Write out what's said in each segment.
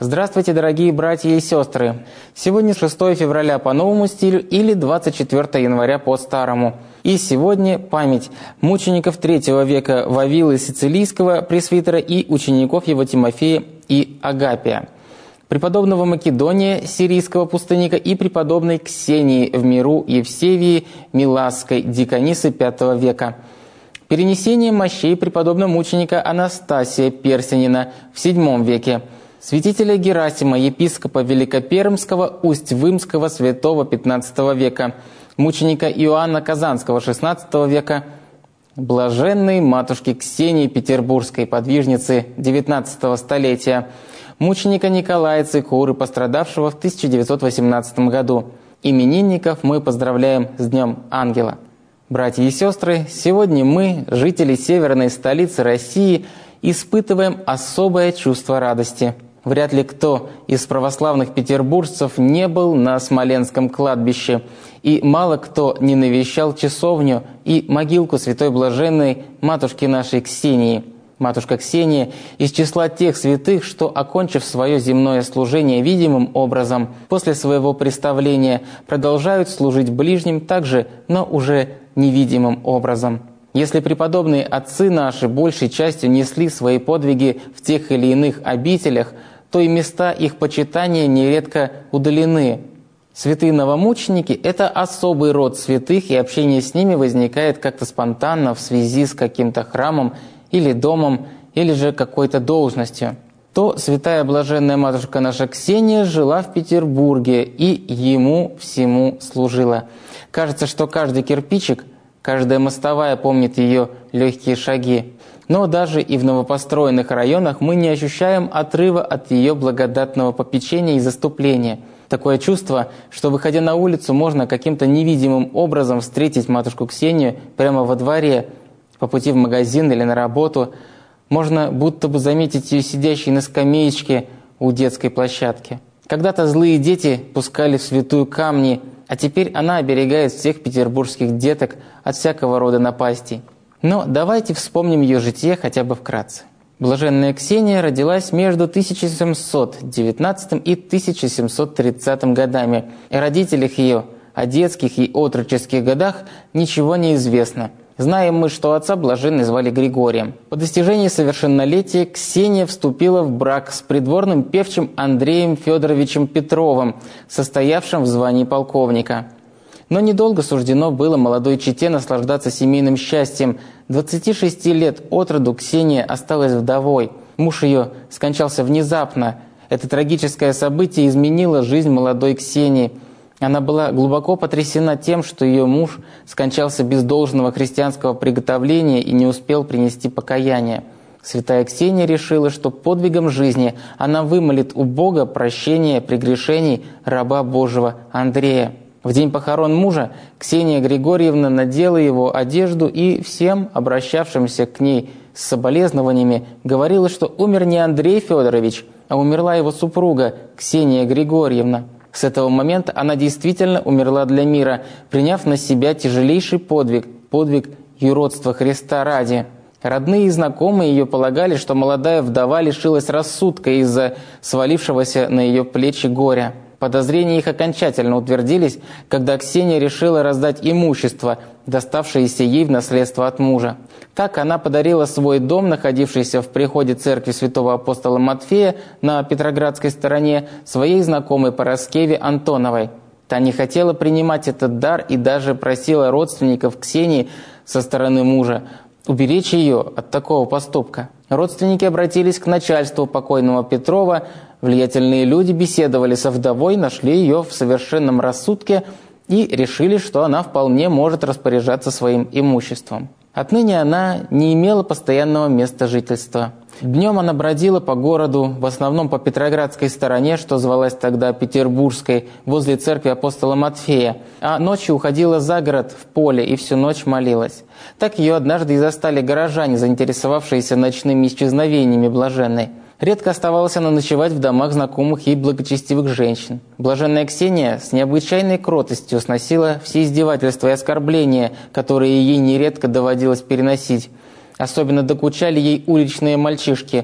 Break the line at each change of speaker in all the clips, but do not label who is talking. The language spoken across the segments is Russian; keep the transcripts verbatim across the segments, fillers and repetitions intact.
Здравствуйте, дорогие братья и сестры! Сегодня шестое февраля по новому стилю или двадцать четвёртое января по старому. И сегодня память мучеников третьего века Вавилы Сицилийского пресвитера и учеников его Тимофея и Агапия, преподобного Македония, сирийского пустынника, и преподобной Ксении в миру Евсевии Миласской, диконисы пятого века. Перенесение мощей преподобного мученика Анастасия Персянина в седьмом веке. Святителя Герасима, епископа Великопермского, Усть-Вымского, святого пятнадцатого века. Мученика Иоанна Казанского шестнадцатого века. Блаженной матушки Ксении Петербургской, подвижницы девятнадцатого столетия. Мученика Николая Цикуры, пострадавшего в тысяча девятьсот восемнадцатом году. Именинников мы поздравляем с Днем Ангела. Братья и сестры, сегодня мы, жители северной столицы России, испытываем особое чувство радости. Вряд ли кто из православных петербуржцев не был на Смоленском кладбище, и мало кто не навещал часовню и могилку святой блаженной матушки нашей Ксении. Матушка Ксения из числа тех святых, что, окончив свое земное служение видимым образом, после своего представления продолжают служить ближним также, но уже невидимым образом. Если преподобные отцы наши большей частью несли свои подвиги в тех или иных обителях, то и места их почитания нередко удалены. Святые новомученики – это особый род святых, и общение с ними возникает как-то спонтанно в связи с каким-то храмом или домом, или же какой-то должностью. То святая блаженная матушка наша Ксения жила в Петербурге и ему всему служила. Кажется, что каждый кирпичик, каждая мостовая помнит ее легкие шаги. Но даже и в новопостроенных районах мы не ощущаем отрыва от ее благодатного попечения и заступления. Такое чувство, что, выходя на улицу, можно каким-то невидимым образом встретить матушку Ксению прямо во дворе, по пути в магазин или на работу. Можно будто бы заметить ее сидящей на скамеечке у детской площадки. Когда-то злые дети пускали в святую камни, а теперь она оберегает всех петербургских деток от всякого рода напастей. Но давайте вспомним ее житие хотя бы вкратце. Блаженная Ксения родилась между тысяча семьсот девятнадцатым и тысяча семьсот тридцатым годами. О родителях ее, о детских и отроческих годах ничего не известно. Знаем мы, что отца блаженной звали Григорием. По достижении совершеннолетия Ксения вступила в брак с придворным певчим Андреем Федоровичем Петровым, состоявшим в звании полковника. Но недолго суждено было молодой чете наслаждаться семейным счастьем. двадцати шести лет от роду Ксения осталась вдовой. Муж ее скончался внезапно. Это трагическое событие изменило жизнь молодой Ксении. Она была глубоко потрясена тем, что ее муж скончался без должного христианского приготовления и не успел принести покаяние. Святая Ксения решила, что подвигом жизни она вымолит у Бога прощение прегрешений раба Божьего Андрея. В день похорон мужа Ксения Григорьевна надела его одежду и всем обращавшимся к ней с соболезнованиями говорила, что умер не Андрей Федорович, а умерла его супруга Ксения Григорьевна. С этого момента она действительно умерла для мира, приняв на себя тяжелейший подвиг, подвиг юродства Христа ради. Родные и знакомые ее полагали, что молодая вдова лишилась рассудка из-за свалившегося на ее плечи горя. Подозрения их окончательно утвердились, когда Ксения решила раздать имущество, доставшееся ей в наследство от мужа. Так она подарила свой дом, находившийся в приходе церкви святого апостола Матфея на Петроградской стороне, своей знакомой Параскеве Антоновой. Та не хотела принимать этот дар и даже просила родственников Ксении со стороны мужа уберечь ее от такого поступка. Родственники обратились к начальству покойного Петрова. Влиятельные люди беседовали со вдовой, нашли ее в совершенном рассудке и решили, что она вполне может распоряжаться своим имуществом. Отныне она не имела постоянного места жительства. Днем она бродила по городу, в основном по Петроградской стороне, что звалась тогда Петербургской, возле церкви апостола Матфея, а ночью уходила за город в поле и всю ночь молилась. Так ее однажды и застали горожане, заинтересовавшиеся ночными исчезновениями блаженной. Редко оставалась она ночевать в домах знакомых ей благочестивых женщин. Блаженная Ксения с необычайной кротостью сносила все издевательства и оскорбления, которые ей нередко доводилось переносить. Особенно докучали ей уличные мальчишки.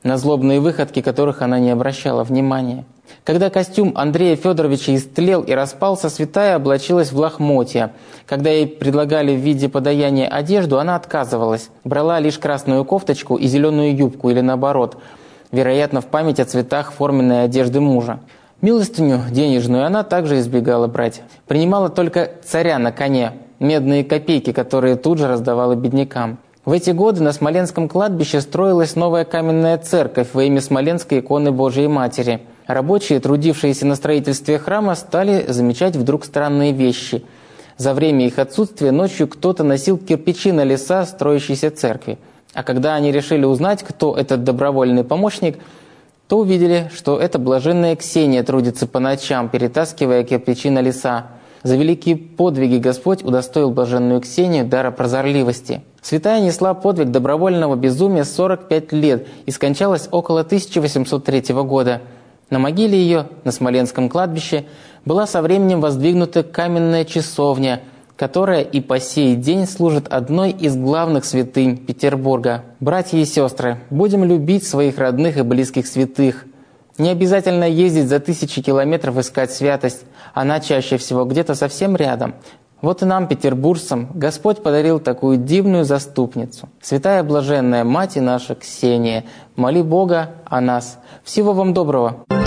на злобные выходки которых она не обращала внимания. Когда костюм Андрея Федоровича истлел и распался, святая облачилась в лохмотья. Когда ей предлагали в виде подаяния одежду, она отказывалась. Брала лишь красную кофточку и зеленую юбку, или наоборот, вероятно, в память о цветах форменной одежды мужа. Милостыню денежную она также избегала брать. Принимала только царя на коне, медные копейки, которые тут же раздавала беднякам. В эти годы на Смоленском кладбище строилась новая каменная церковь во имя Смоленской иконы Божией Матери. Рабочие, трудившиеся на строительстве храма, стали замечать вдруг странные вещи. За время их отсутствия ночью кто-то носил кирпичи на леса строящейся церкви. А когда они решили узнать, кто этот добровольный помощник, то увидели, что это блаженная Ксения трудится по ночам, перетаскивая кирпичи на леса. За великие подвиги Господь удостоил блаженную Ксению дара прозорливости. Святая несла подвиг добровольного безумия сорок пять лет и скончалась около тысяча восемьсот третьего года. На могиле ее, на Смоленском кладбище, была со временем воздвигнута каменная часовня, которая и по сей день служит одной из главных святынь Петербурга. Братья и сестры, будем любить своих родных и близких святых. Не обязательно ездить за тысячи километров искать святость, она чаще всего где-то совсем рядом. Вот и нам, петербуржцам, Господь подарил такую дивную заступницу. Святая блаженная Мать наша Ксения, моли Бога о нас. Всего вам доброго!